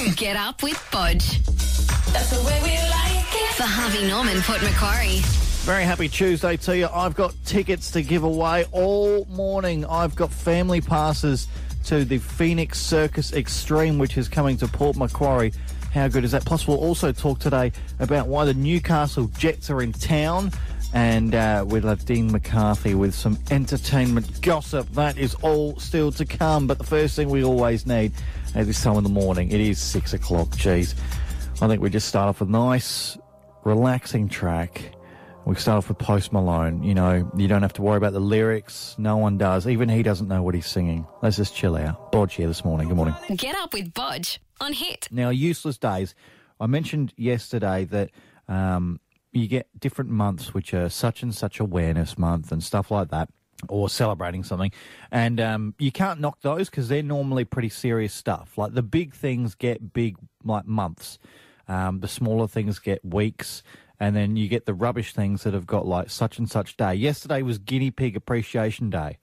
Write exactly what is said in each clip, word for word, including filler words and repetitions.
Get up with Bodge. That's the way we like it. For Harvey Norman, Port Macquarie. Very happy Tuesday to you. I've got tickets to give away all morning. I've got family passes to the Phoenix Circus Extreme, which is coming to Port Macquarie. How good is that? Plus, we'll also talk today about why the Newcastle Jets are in town. And uh, we'll have Dean McCarthy with some entertainment gossip. That is all still to come. But the first thing we always need at this time in the morning, it is six o'clock. Geez, I think we just start off with a nice, relaxing track. We start off with Post Malone. You know, you don't have to worry about the lyrics. No one does. Even he doesn't know what he's singing. Let's just chill out. Bodge here this morning. Good morning. Get up with Bodge on Hit. Now, useless days. I mentioned yesterday that um, you get different months which are such and such awareness month and stuff like that, or celebrating something. And um, you can't knock those because they're normally pretty serious stuff. Like the big things get big like months. Um, the smaller things get weeks. And then you get the rubbish things that have got like such and such day. Yesterday was Guinea Pig Appreciation Day.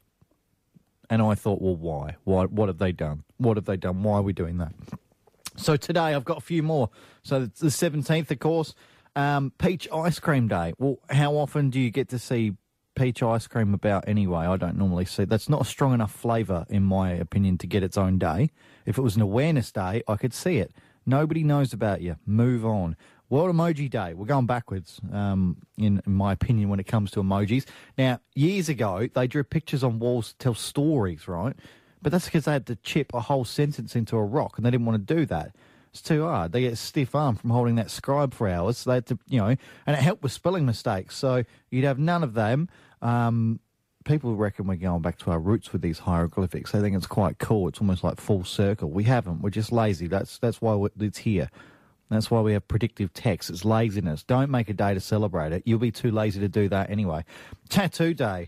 And I thought, well, why? Why? What have they done? What have they done? Why are we doing that? So today I've got a few more. So it's the seventeenth, of course, um, Peach Ice Cream Day. Well, how often do you get to see peach ice cream about anyway? I don't normally see. That's not a strong enough flavour, in my opinion, to get its own day. If it was an awareness day, I could see it. Nobody knows about you. Move on. World Emoji Day. We're going backwards, um, in, in my opinion, when it comes to emojis. Now, years ago, they drew pictures on walls to tell stories, right? But that's because they had to chip a whole sentence into a rock, and they didn't want to do that. It's too hard. They get a stiff arm from holding that scribe for hours. So they had to, you know, and it helped with spelling mistakes. So you'd have none of them. Um, people reckon we're going back to our roots with these hieroglyphics. They think it's quite cool. It's almost like full circle. We haven't. We're just lazy. That's that's why it's here. That's why we have predictive text. It's laziness. Don't make a day to celebrate it. You'll be too lazy to do that anyway. Tattoo Day.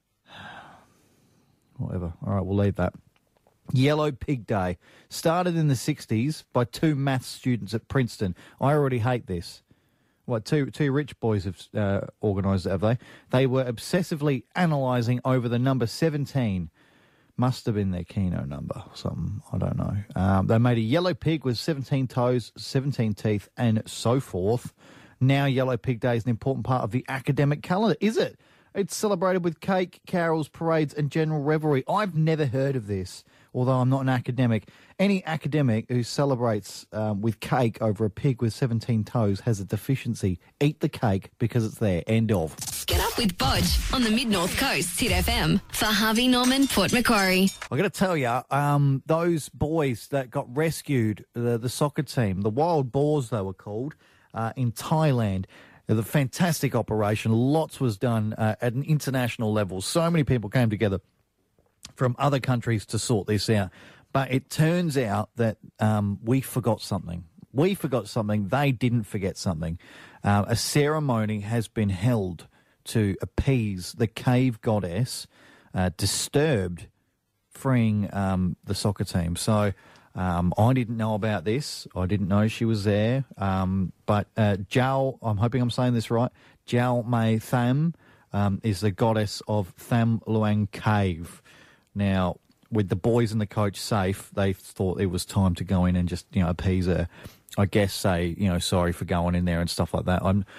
Whatever. All right, we'll leave that. Yellow Pig Day. Started in the sixties by two maths students at Princeton. I already hate this. What, two two rich boys have uh, organised it, have they? They were obsessively analysing over the number seventeen. Must have been their Keno number or something. I don't know. Um, they made a yellow pig with seventeen toes, seventeen teeth, and so forth. Now Yellow Pig Day is an important part of the academic calendar. Is it? It's celebrated with cake, carols, parades, and general revelry. I've never heard of this, although I'm not an academic. Any academic who celebrates um, with cake over a pig with seventeen toes has a deficiency. Eat the cake because it's there. End of. Get up with Bodge on the Mid-North Coast, Hit F M. For Harvey Norman, Port Macquarie. I got to tell you, um, those boys that got rescued, the, the soccer team, the Wild Boars they were called, uh, in Thailand, the fantastic operation. Lots was done uh, at an international level. So many people came together from other countries to sort this out. But it turns out that um, we forgot something. We forgot something. They didn't forget something. Uh, a ceremony has been held to appease the cave goddess, uh, Disturbed, freeing um, the soccer team. So um, I didn't know about this. I didn't know she was there. Um, but uh, Jao, I'm hoping I'm saying this right, Jao Mei Tham um, is the goddess of Tham Luang Cave. Now, with the boys and the coach safe, they thought it was time to go in and just, you know, appease her. I guess say, you know, sorry for going in there and stuff like that. I'm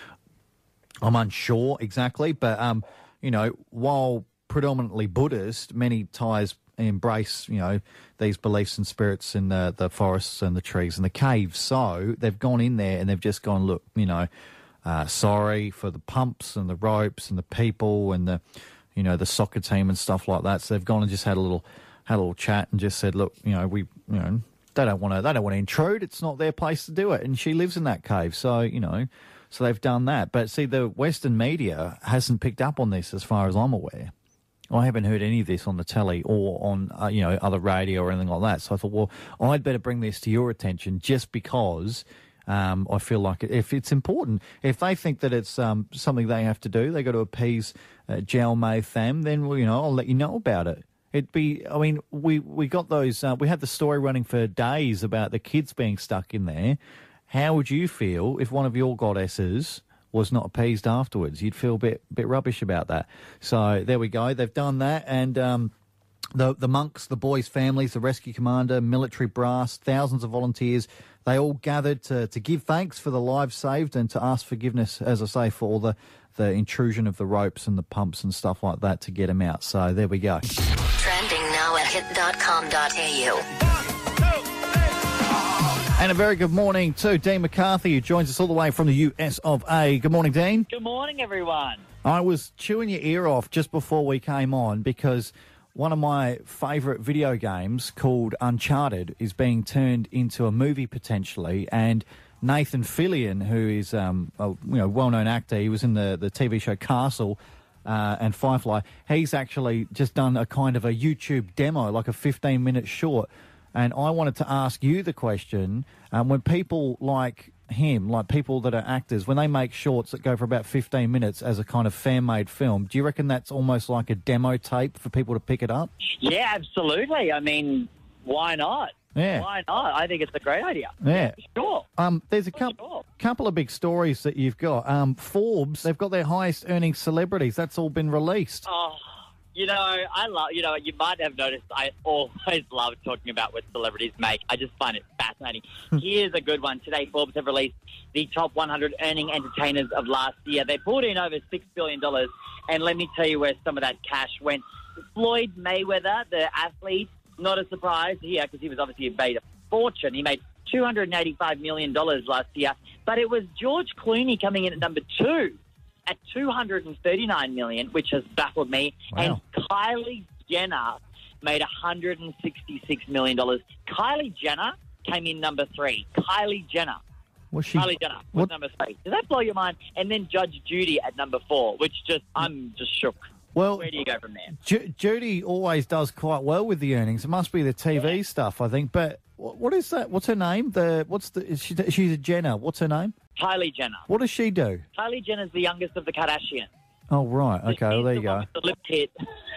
I'm unsure exactly, but, um, you know, while predominantly Buddhist, many Thais embrace, you know, these beliefs and spirits in the, the forests and the trees and the caves. So they've gone in there and they've just gone, look, you know, uh, sorry for the pumps and the ropes and the people and the, you know, the soccer team and stuff like that. So they've gone and just had a little had a little chat and just said, look, you know, we, you know, they don't want to, they don't want to intrude. It's not their place to do it. And she lives in that cave. So, you know, so they've done that. But see, the Western media hasn't picked up on this as far as I'm aware. I haven't heard any of this on the telly or on, uh, you know, other radio or anything like that. So I thought, well, I'd better bring this to your attention just because um, I feel like if it's important, if they think that it's um, something they have to do, they got to appease uh, Jao Mei Tham, then, well, you know, I'll let you know about it. It'd be, I mean, we, we got those, uh, we had the story running for days about the kids being stuck in there. How would you feel if one of your goddesses was not appeased afterwards? You'd feel a bit, bit rubbish about that. So there we go. They've done that. And um, The the monks, the boys' families, the rescue commander, military brass, thousands of volunteers, they all gathered to, to give thanks for the lives saved and to ask forgiveness, as I say, for all the, the intrusion of the ropes and the pumps and stuff like that to get them out. So there we go. Trending now at hit dot com dot a u. And a very good morning to Dean McCarthy, who joins us all the way from the U S of A. Good morning, Dean. Good morning, everyone. I was chewing your ear off just before we came on because one of my favourite video games called Uncharted is being turned into a movie potentially, and Nathan Fillion, who is um, a you know, well-known actor, he was in the, the T V show Castle uh, and Firefly, he's actually just done a kind of a YouTube demo, like a fifteen-minute short. And I wanted to ask you the question, um, when people like him, like people that are actors, when they make shorts that go for about fifteen minutes as a kind of fan-made film, do you reckon that's almost like a demo tape for people to pick it up? Yeah, absolutely. I mean, why not? Yeah. Why not? I think it's a great idea. Yeah. Sure. Um, there's a For couple sure. couple of big stories that you've got. Um, Forbes, they've got their highest earning celebrities. That's all been released. Oh, you know, I love, you know, you might have noticed I always love talking about what celebrities make. I just find it fascinating. Here's a good one. Today, Forbes have released the top one hundred earning entertainers of last year. They pulled in over six billion dollars, and let me tell you where some of that cash went. Floyd Mayweather, the athlete, not a surprise here because he was obviously made a fortune. He made two hundred eighty-five million dollars last year, but it was George Clooney coming in at number two at two hundred thirty-nine million dollars, which has baffled me. Wow. And Kylie Jenner made one hundred sixty-six million dollars. Kylie Jenner came in number three. Kylie Jenner. Was she? Kylie Jenner was what- number three. Does that blow your mind? And then Judge Judy at number four, which just, I'm just shook. Well, Where do you go from there? Ju- Judy always does quite well with the earnings. It must be the T V stuff, I think. But what, what is that? What's her name? The what's the? Is she, she's a Jenner. What's her name? Kylie Jenner. What does she do? Kylie Jenner's the youngest of the Kardashians. Oh right, okay. Well, She's there the you one go. with the lip kit.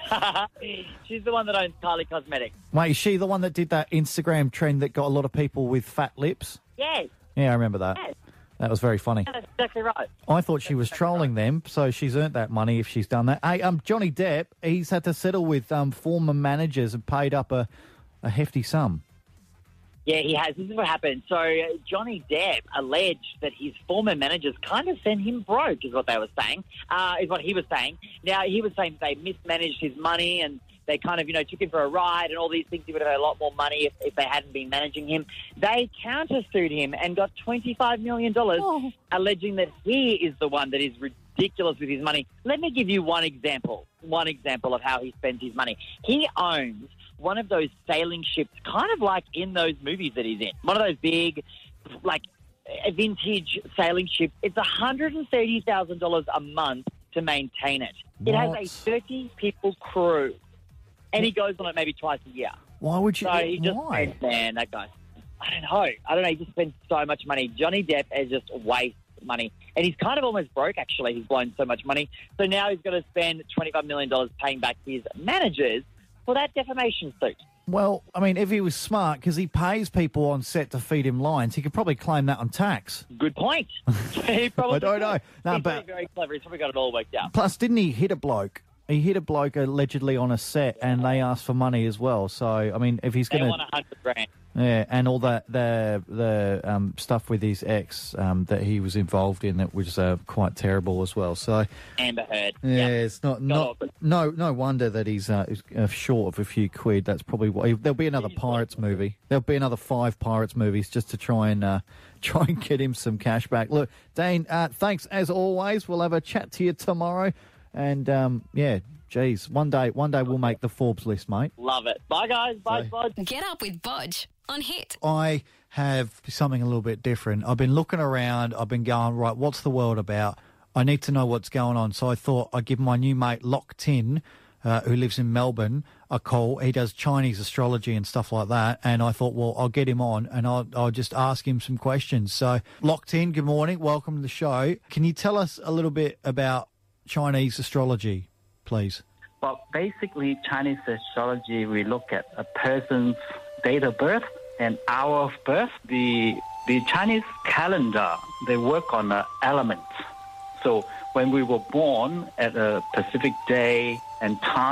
She's the one that owns Kylie Cosmetics. Wait, is she the one that did that Instagram trend that got a lot of people with fat lips? Yes, Yeah, I remember that. yes, That was very funny. that's exactly right. I thought she was trolling them, so she's earned that money if she's done that. Hey, um, Johnny Depp, he's had to settle with um, former managers and paid up a, a hefty sum. Yeah, he has. This is what happened. So uh, Johnny Depp alleged that his former managers kind of sent him broke, is what they were saying, uh, is what he was saying. Now, he was saying they mismanaged his money and they kind of, you know, took him for a ride and all these things. He would have had a lot more money if, if they hadn't been managing him. They countersued him and got twenty-five million dollars, Oh. alleging that he is the one that is ridiculous with his money. Let me give you one example, one example of how he spends his money. He owns one of those sailing ships, kind of like in those movies that he's in. One of those big, like, vintage sailing ships. It's one hundred thirty thousand dollars a month to maintain it. It has a What? thirty-people crew, and he goes on it maybe twice a year. Why would you? So he just why? spends, man, that guy. I don't know. I don't know. He just spends so much money. Johnny Depp is just waste money. And he's kind of almost broke, actually. He's blown so much money. So now he's got to spend twenty-five million dollars paying back his managers for that defamation suit. Well, I mean, if he was smart, because he pays people on set to feed him lines, he could probably claim that on tax. Good point. He probably I don't know. could. No, he's but- very, very clever. He's probably got it all worked out. Plus, didn't he hit a bloke? He hit a bloke allegedly on a set, and they asked for money as well. So, I mean, if he's They going want a hundred grand. yeah, and all that the the um, stuff with his ex um, that he was involved in, that was uh, quite terrible as well. So, Amber Heard. yeah, Yeah. it's not not off. no no wonder that he's uh, is, uh, short of a few quid. That's probably why there'll be another Pirates movie. There'll be another five Pirates movies just to try and uh, try and get him some cash back. Look, Dane, uh, thanks as always. We'll have a chat to you tomorrow, and um, yeah. Geez, one day, one day we'll make the Forbes list, mate. Love it. Bye, guys. Bye, So- Bod. Get up with Bodge on Hit. I have something a little bit different. I've been looking around. I've been going, right, what's the world about? I need to know what's going on. So I thought I'd give my new mate, Lock Tin, uh, who lives in Melbourne, a call. He does Chinese astrology and stuff like that. And I thought, well, I'll get him on and I'll, I'll just ask him some questions. So, Lock Tin, good morning. Welcome to the show. Can you tell us a little bit about Chinese astrology, please? Well, basically, Chinese astrology, we look at a person's date of birth and hour of birth. The the Chinese calendar, they work on uh, elements. So when we were born at a specific day and time,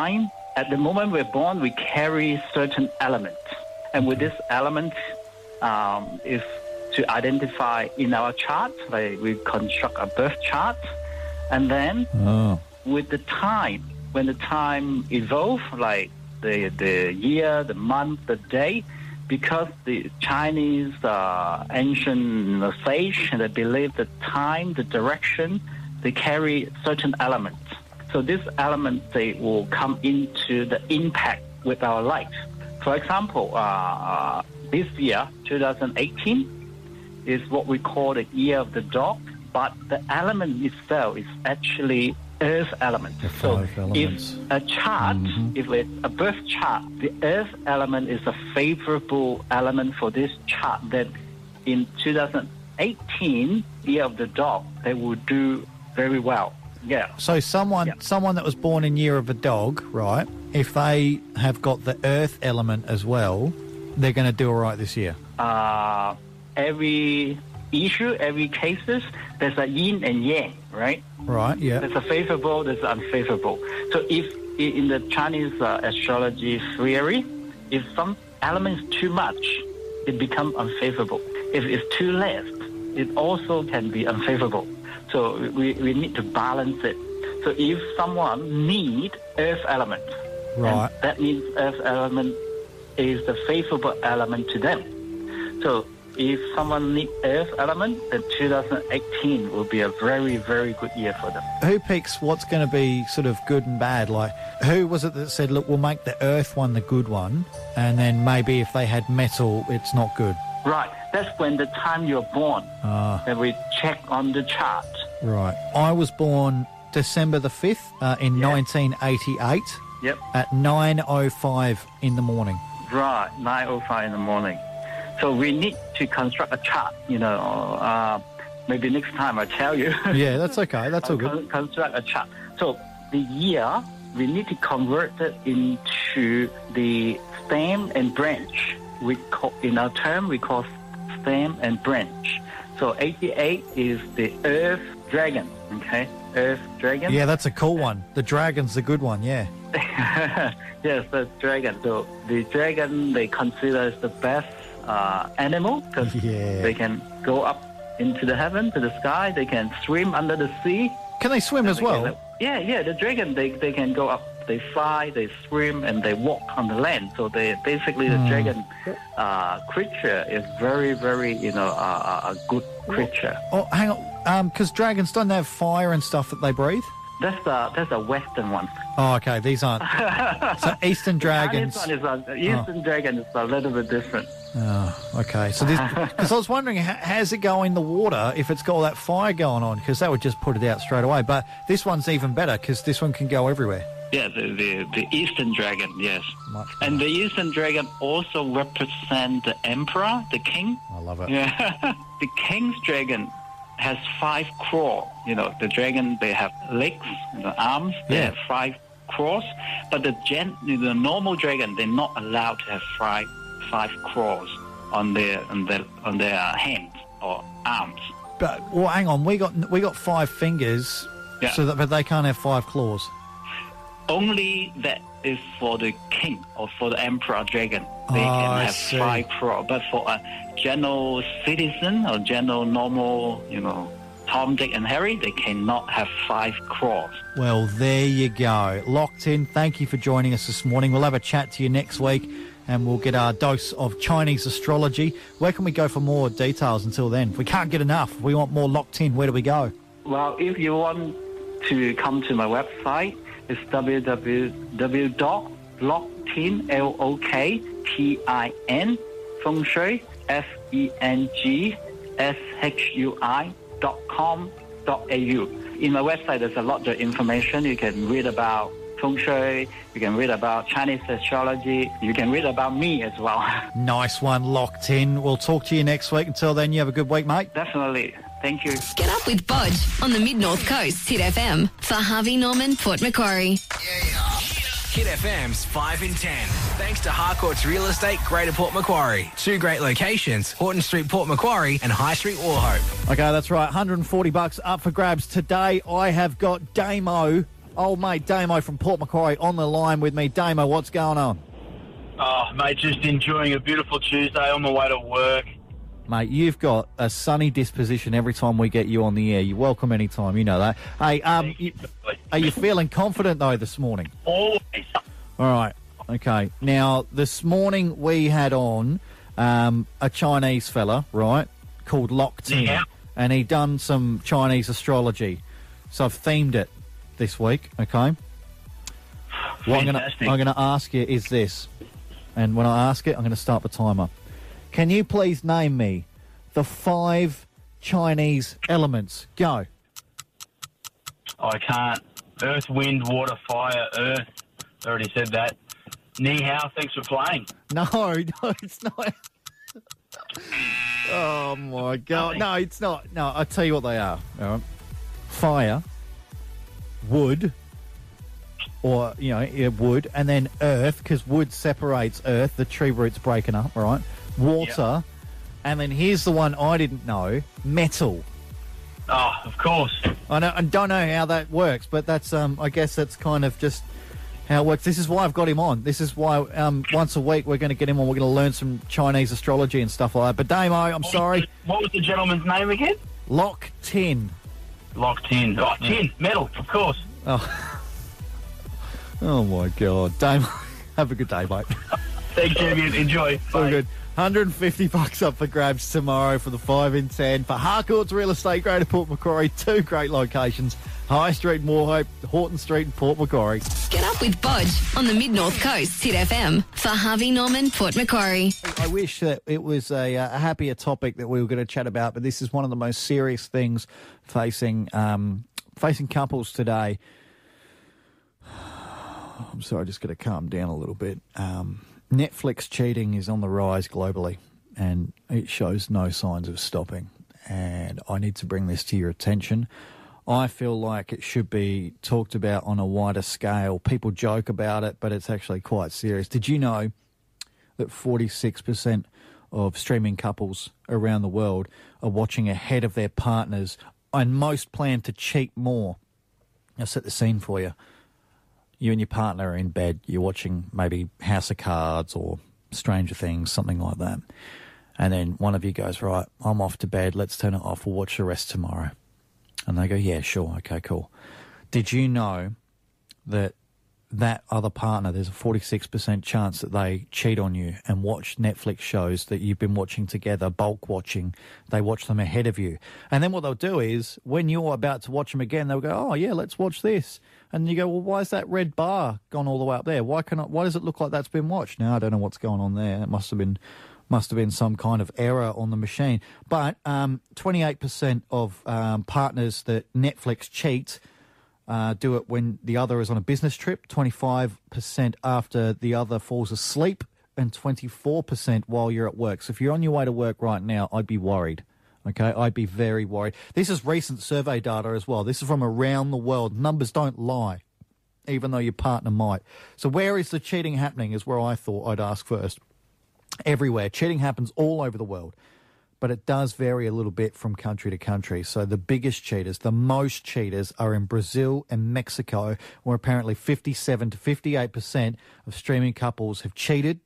at the moment we're born, we carry certain elements. And with this element um, is to identify in our chart, like we construct a birth chart. And then Oh. with the time, when the time evolves, like the, the year, the month, the day, because the Chinese uh, ancient sage, they believe the time, the direction, they carry certain elements. So these elements, they will come into the impact with our life. For example, uh, this year, twenty eighteen, is what we call the year of the dog, but the element itself is actually earth element. The So five elements. if a chart, Mhm. if it's a birth chart, the earth element is a favorable element for this chart, then in twenty eighteen, year of the dog, they will do very well. Yeah. So someone Yeah. someone that was born in year of a dog, right? If they have got the earth element as well, they're going to do all right this year. Uh, every issue, every cases, there's a yin and yang, right? Right, yeah. There's a favorable, there's unfavorable. So if i- in the Chinese uh, astrology theory, if some element is too much, it becomes unfavorable. If it's too less, it also can be unfavorable. So we, we need to balance it. So if someone need earth element, Right. and that means earth element is the favorable element to them. So if someone need earth element, then twenty eighteen will be a very, very good year for them. Who picks what's going to be sort of good and bad? Like, who was it that said, look, we'll make the earth one the good one, and then maybe if they had metal, it's not good? Right. That's when the time you're born. Ah. Then we check on the chart. Right. I was born December the fifth uh, in Yeah. nineteen eighty-eight Yep. at nine oh five in the morning. Right. nine oh five in the morning. So we need to construct a chart, you know. Uh, maybe next time I tell you. Yeah, that's okay. That's all good. Con- construct a chart. So the year, we need to convert it into the stem and branch. We call, in our term, we call stem and branch. So eighty-eight is the earth dragon, okay? Earth dragon. Yeah, that's a cool one. The dragon's the good one, yeah. Yes, the dragon. So the dragon, they consider as the best uh, animal because Yeah. they can go up into the heaven, to the sky. They can swim under the sea. Can they swim as They can- well? yeah, yeah. The dragon, they, they can go up. They fly, they swim, and they walk on the land. So they basically the Hmm. dragon uh, creature is very, very you know uh, a good creature. Oh, hang on. Because dragons don't have fire and stuff that they breathe? That's the that's a Western one. Oh, okay. These aren't. So Eastern dragons. Chinese one is a, Eastern dragon is a little bit different. Oh, okay. So because I was wondering, how, how's it go in the water if it's got all that fire going on? Because that would just put it out straight away. But this one's even better because this one can go everywhere. Yeah, the, the, the Eastern dragon, yes. Much And the Eastern dragon also represents the emperor, the king. I love it. Yeah. The king's dragon has five claws. You know, the dragon, they have legs and the arms. They Yeah. have five claws. But the gen, the normal dragon, they're not allowed to have five, five claws on their, on their, on their hands or arms. But well, hang on. We got we got five fingers, Yeah. so that but they can't have five claws. Only that is for the king or for the emperor dragon. They Oh, can I have see. five claws. But for a general citizen or general normal, you know, Tom, Dick, and Harry, they cannot have five claws. Well, there you go. Locked in. Thank you for joining us this morning. We'll have a chat to you next week, and we'll get our dose of Chinese astrology. Where can we go for more details until then? If we can't get enough, if we want more Locked In, where do we go? Well, if you want to come to my website, it's w w w dot locktin, L O K T I N, Feng Shui, F E N G S H U I dot com dot A U. In my website, there's a lot of information. You can read about Feng Shui, you can read about Chinese astrology, you can read about me as well. Nice one, Locked In. We'll talk to you next week. Until then, you have a good week, mate. Definitely. Thank you. Get up with Bodge on the Mid-North Coast, Hit F M. For Harvey Norman, Port Macquarie. Hit F M's five in ten. Thanks to Harcourt's Real Estate, Greater Port Macquarie. Two great locations, Horton Street, Port Macquarie and High Street, Wauchope. Okay, that's right. one hundred forty bucks up for grabs today. I have got Damo Old mate Damo from Port Macquarie on the line with me. Damo, what's going on? Oh, mate, just enjoying a beautiful Tuesday on my way to work. Mate, you've got a sunny disposition every time we get you on the air. You're welcome anytime, you know that. Hey, um, you, are you feeling confident, though, this morning? Always. All right, okay. Now, this morning we had on um, a Chinese fella, right, called Lock Tin, Yeah. and he done some Chinese astrology. So I've themed it this week, okay? What I'm gonna, Fantastic. I'm going to ask you is this, and when I ask it, I'm going to start the timer. Can you please name me the five Chinese elements? Go. I can't. Earth, wind, water, fire, earth. I already said that. Ni hao, thanks for playing. No, no, it's not. Oh, my God. No, it's not. No, I'll tell you what they are. All right. Fire, wood, or, you know, yeah, wood, and then earth, because wood separates earth, the tree roots breaking up, all right? Water, and then here's the one I didn't know, metal. Oh, of course. I know, I don't know how that works, but that's, um, I guess that's kind of just how it works. This is why I've got him on. This is why um, once a week we're going to get him on. We're going to learn some Chinese astrology and stuff like that. But Damo, I'm sorry. What was the gentleman's name again? Lock Tin. Locked in. Oh, tin. Metal, of course. Oh, oh my God. Damo, have a good day, mate. Thanks, Jamie. Enjoy. All Bye. good. one hundred fifty bucks up for grabs tomorrow for the five in ten for Harcourt's Real Estate, Greater Port Macquarie. Two great locations, High Street, Moorhope, Horton Street and Port Macquarie. Get up with Bodge on the Mid-North Coast, Hit F M. For Harvey Norman, Port Macquarie. I wish that it was a, a happier topic that we were going to chat about, but this is one of the most serious things facing um, facing couples today. I'm sorry, just going to calm down a little bit. Um, Netflix cheating is on the rise globally, and it shows no signs of stopping. And I need to bring this to your attention. I feel like it should be talked about on a wider scale. People joke about it, but it's actually quite serious. Did you know that forty-six percent of streaming couples around the world are watching ahead of their partners, and most plan to cheat more? I'll set the scene for you. You and your partner are in bed. You're watching maybe House of Cards or Stranger Things, something like that. And then one of you goes, right, I'm off to bed. Let's turn it off. We'll watch the rest tomorrow. And they go, yeah, sure. Okay, cool. Did you know that that other partner, there's a forty-six percent chance that they cheat on you and watch Netflix shows that you've been watching together, bulk watching. They watch them ahead of you. And then what they'll do is when you're about to watch them again, they'll go, oh, yeah, let's watch this. And you go, well, why is that red bar gone all the way up there? Why can I, why does it look like that's been watched? Now, I don't know what's going on there. It must have been must have been some kind of error on the machine. But um, twenty-eight percent of um, partners that Netflix cheat Uh, do it when the other is on a business trip, twenty-five percent after the other falls asleep, and twenty-four percent while you're at work. So if you're on your way to work right now, I'd be worried. Okay, I'd be very worried. This is recent survey data as well. This is from around the world. Numbers don't lie, even though your partner might. So where is the cheating happening is where I thought I'd ask first. Everywhere. Cheating happens all over the world. But it does vary a little bit from country to country. So the biggest cheaters, the most cheaters, are in Brazil and Mexico, where apparently fifty-seven to fifty-eight percent of streaming couples have cheated.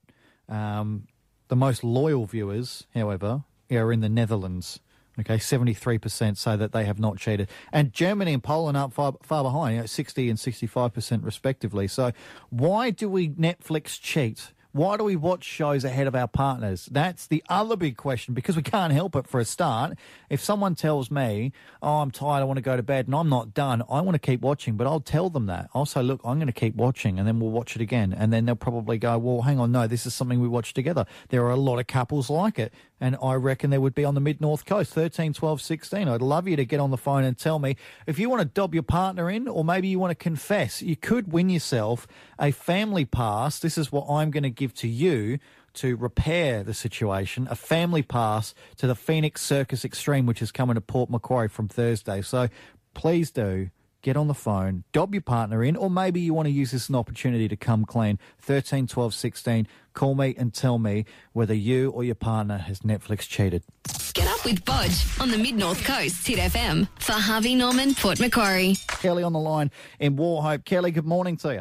Um, the most loyal viewers, however, are in the Netherlands. Okay, seventy-three percent say that they have not cheated. And Germany and Poland aren't far, far behind, you know, sixty and sixty-five percent respectively. So why do we Netflix cheat? Why do we watch shows ahead of our partners? That's the other big question, because we can't help it for a start. If someone tells me, oh, I'm tired, I want to go to bed, and I'm not done, I want to keep watching, but I'll tell them that. I'll say, look, I'm going to keep watching, and then we'll watch it again. And then they'll probably go, well, hang on, no, this is something we watch together. There are a lot of couples like it, and I reckon there would be on the Mid-North Coast, thirteen, twelve, sixteen. I'd love you to get on the phone and tell me if you want to dob your partner in, or maybe you want to confess. You could win yourself a family pass. This is what I'm going to give to you to repair the situation, a family pass to the Phoenix Circus Extreme, which is coming to Port Macquarie from Thursday. So please do get on the phone, dob your partner in, or maybe you want to use this as an opportunity to come clean. thirteen, twelve, sixteen. Call me and tell me whether you or your partner has Netflix cheated. Get up with Bodge on the Mid-North Coast, Hit F M. For Harvey Norman, Port Macquarie. Kelly on the line in Wauchope. Kelly, good morning to you.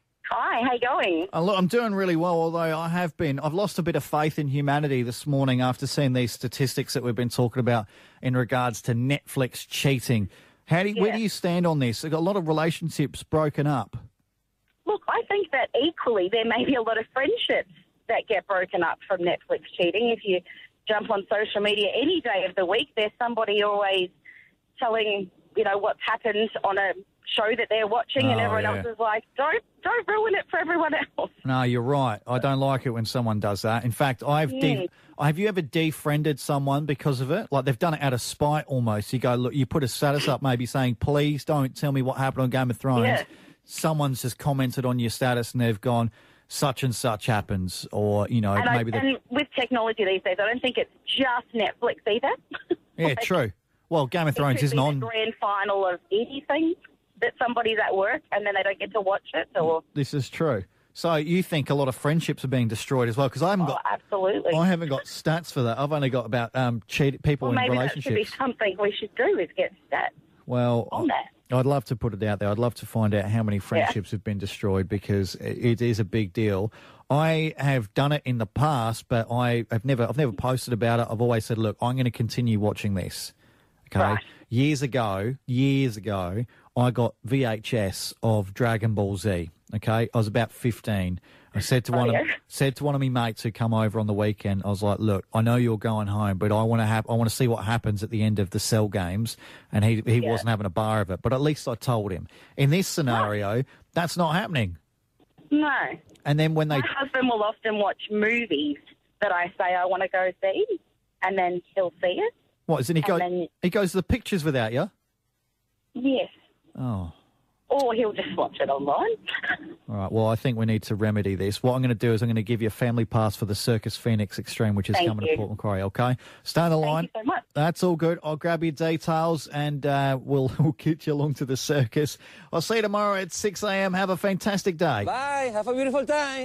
Hi, how you going? Uh, look, I'm doing really well, although I have been. I've lost a bit of faith in humanity this morning after seeing these statistics that we've been talking about in regards to Netflix cheating. How do you, Yeah. Where do you stand on this? There's got a lot of relationships broken up. Look, I think that equally there may be a lot of friendships that get broken up from Netflix cheating. If you jump on social media any day of the week, there's somebody always telling, you know, what's happened on a show that they're watching, and Oh, everyone yeah. else is like, don't don't ruin it for everyone else. No, you're right. I don't like it when someone does that. In fact, I've de- have you ever defriended someone because of it? Like they've done it out of spite almost. You go, look, you put a status up maybe saying, please don't tell me what happened on Game of Thrones. Yeah. Someone's just commented on your status and they've gone, such and such happens, or, you know, And, I, maybe... the and with technology these days, I don't think it's just Netflix either. Yeah, Like, true. Well, Game of it Thrones could isn't be on... the grand final of anything that somebody's at work and then they don't get to watch it, or... This is true. So you think a lot of friendships are being destroyed as well? Because I haven't Oh, got... absolutely. I haven't got stats for that. I've only got about um, cheat people Well, in maybe that should be relationships. something we should do, is get stats Well, on that. I'd love to put it out there. I'd love to find out how many friendships have been destroyed because it is a big deal. I have done it in the past, but I have never, I've never posted about it. I've always said, look, I'm going to continue watching this. Okay. Right. Years ago, years ago, I got V H S of Dragon Ball Z. Okay. I was about fifteen. I said to Oh, one yeah. of said to one of my mates who come over on the weekend, I was like, "Look, I know you're going home, but I want to have I want to see what happens at the end of the Cell games." And he he Yeah. wasn't having a bar of it, but at least I told him. In this scenario, that's not happening. No. And then when they My husband will often watch movies that I say I want to go see, and then he'll see it. what is it? He and goes then- he goes to the pictures without you. Yes. Oh. Or he'll just watch it online. All right. Well, I think we need to remedy this. What I'm going to do is I'm going to give you a family pass for the Circus Phoenix Extreme, which is Thank coming you. to Port Macquarie. Okay. Stay on the line. Thank you so much. That's all good. I'll grab your details and uh, we'll we'll get you along to the circus. I'll see you tomorrow at six a.m. Have a fantastic day. Bye. Have a beautiful time.